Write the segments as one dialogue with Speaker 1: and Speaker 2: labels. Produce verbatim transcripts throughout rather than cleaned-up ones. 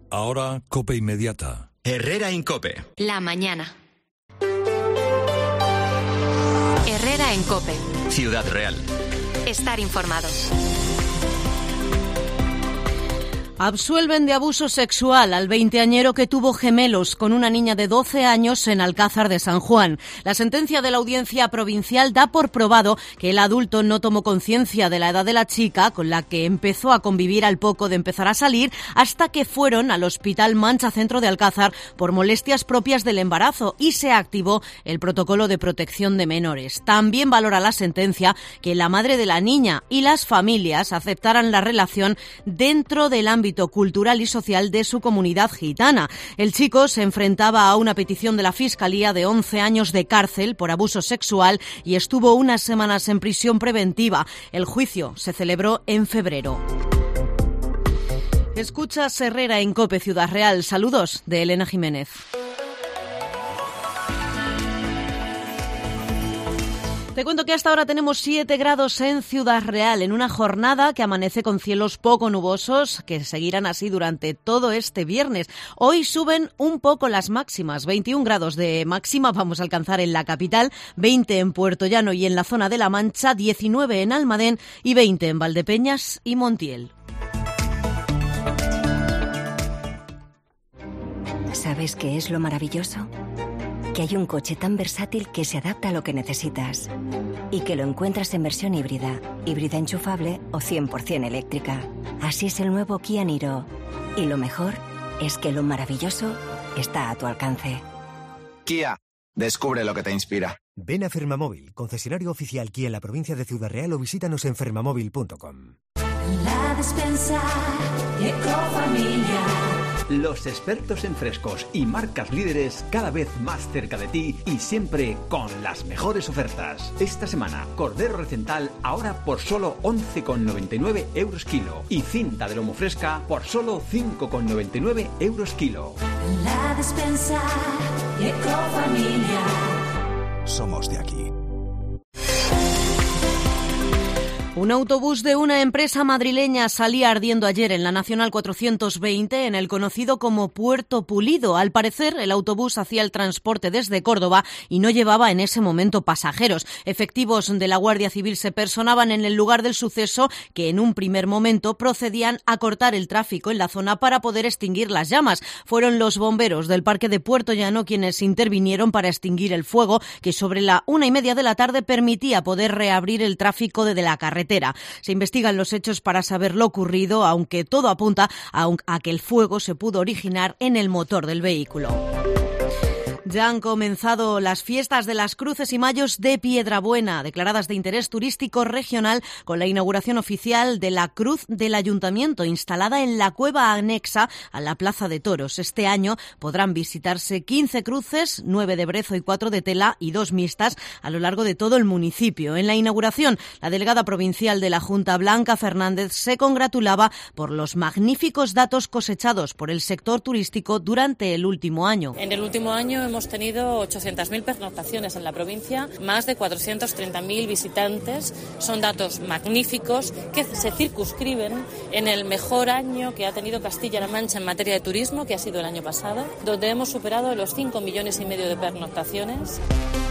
Speaker 1: Ahora COPE Inmediata.
Speaker 2: Herrera Incope.
Speaker 3: La mañana. Herrera en COPE.
Speaker 2: Ciudad Real.
Speaker 3: Estar informados.
Speaker 4: Absuelven de abuso sexual al veinteañero que tuvo gemelos con una niña de doce años en Alcázar de San Juan. La sentencia de la Audiencia Provincial da por probado que el adulto no tomó conciencia de la edad de la chica, con la que empezó a convivir al poco de empezar a salir, hasta que fueron al Hospital Mancha Centro de Alcázar por molestias propias del embarazo y se activó el protocolo de protección de menores. También valora la sentencia que la madre de la niña y las familias aceptaran la relación dentro del ámbito cultural y social de su comunidad gitana. El chico se enfrentaba a una petición de la Fiscalía de once años de cárcel por abuso sexual y estuvo unas semanas en prisión preventiva. El juicio se celebró en febrero. Escuchas Herrera en COPE Ciudad Real. Saludos de Elena Jiménez. Te cuento que hasta ahora tenemos siete grados en Ciudad Real, en una jornada que amanece con cielos poco nubosos, que seguirán así durante todo este viernes. Hoy suben un poco las máximas, veintiún grados de máxima vamos a alcanzar en la capital, veinte en Puerto Llano y en la zona de La Mancha, diecinueve en Almadén y veinte en Valdepeñas y Montiel.
Speaker 5: ¿Sabes qué es lo maravilloso? Que hay un coche tan versátil que se adapta a lo que necesitas y que lo encuentras en versión híbrida, híbrida enchufable o cien por ciento eléctrica. Así es el nuevo Kia Niro. Y lo mejor es que lo maravilloso está a tu alcance.
Speaker 6: Kia, descubre lo que te inspira.
Speaker 7: Ven a Fermamóvil, concesionario oficial Kia en la provincia de Ciudad Real, o visítanos en fermamóvil punto com.
Speaker 8: La despensa Ecofamilia.
Speaker 9: Los expertos en frescos y marcas líderes cada vez más cerca de ti y siempre con las mejores ofertas. Esta semana, cordero recental ahora por solo once con noventa y nueve euros kilo y cinta de lomo fresca por solo cinco con noventa y nueve euros kilo.
Speaker 8: La despensa Ecofamilia.
Speaker 6: Somos de aquí.
Speaker 4: Un autobús de una empresa madrileña salía ardiendo ayer en la Nacional cuatrocientos veinte en el conocido como Puerto Pulido. Al parecer, el autobús hacía el transporte desde Córdoba y no llevaba en ese momento pasajeros. Efectivos de la Guardia Civil se personaban en el lugar del suceso, que en un primer momento procedían a cortar el tráfico en la zona para poder extinguir las llamas. Fueron los bomberos del Parque de Puerto Llano quienes intervinieron para extinguir el fuego, que sobre la una y media de la tarde permitía poder reabrir el tráfico desde la carretera. Se investigan los hechos para saber lo ocurrido, aunque todo apunta a, un, a que el fuego se pudo originar en el motor del vehículo. Ya han comenzado las fiestas de las Cruces y Mayos de Piedrabuena, declaradas de interés turístico regional, con la inauguración oficial de la Cruz del Ayuntamiento, instalada en la cueva anexa a la Plaza de Toros. Este año podrán visitarse quince cruces, nueve de brezo y cuatro de tela y dos mixtas a lo largo de todo el municipio. En la inauguración, la delegada provincial de la Junta, Blanca Fernández, se congratulaba por los magníficos datos cosechados por el sector turístico durante el último año.
Speaker 10: En el último año hemos tenido ochocientas mil pernoctaciones en la provincia, más de cuatrocientos treinta mil visitantes. Son datos magníficos que se circunscriben en el mejor año que ha tenido Castilla-La Mancha en materia de turismo, que ha sido el año pasado, donde hemos superado los cinco millones y medio de pernoctaciones.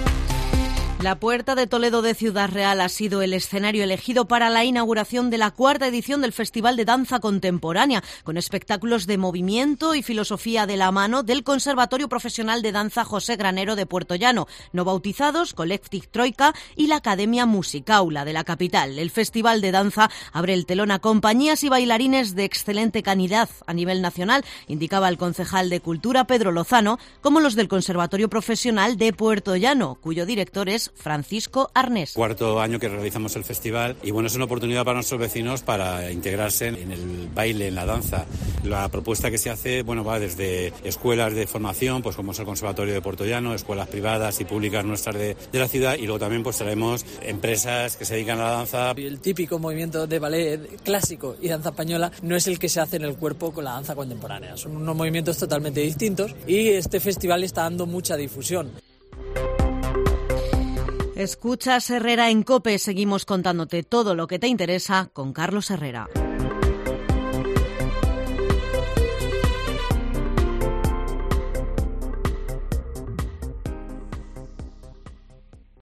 Speaker 4: La Puerta de Toledo de Ciudad Real ha sido el escenario elegido para la inauguración de la cuarta edición del Festival de Danza Contemporánea, con espectáculos de movimiento y filosofía de la mano del Conservatorio Profesional de Danza José Granero de Puerto Llano, no bautizados, Collective Troika y la Academia Musicaula de la capital. El Festival de Danza abre el telón a compañías y bailarines de excelente calidad a nivel nacional, indicaba el concejal de Cultura Pedro Lozano, como los del Conservatorio Profesional de Puerto Llano, cuyo director es Francisco Arnés.
Speaker 11: Cuarto año que realizamos el festival y bueno, es una oportunidad para nuestros vecinos para integrarse en el baile, en la danza. La propuesta que se hace, bueno, va desde escuelas de formación, pues como es el Conservatorio de Puerto Llano, escuelas privadas y públicas nuestras de, de la ciudad, y luego también pues traemos empresas que se dedican a la danza.
Speaker 12: El típico movimiento de ballet clásico y danza española no es el que se hace en el cuerpo con la danza contemporánea. Son unos movimientos totalmente distintos y este festival está dando mucha difusión.
Speaker 4: Escuchas Herrera en COPE. Seguimos contándote todo lo que te interesa con Carlos Herrera.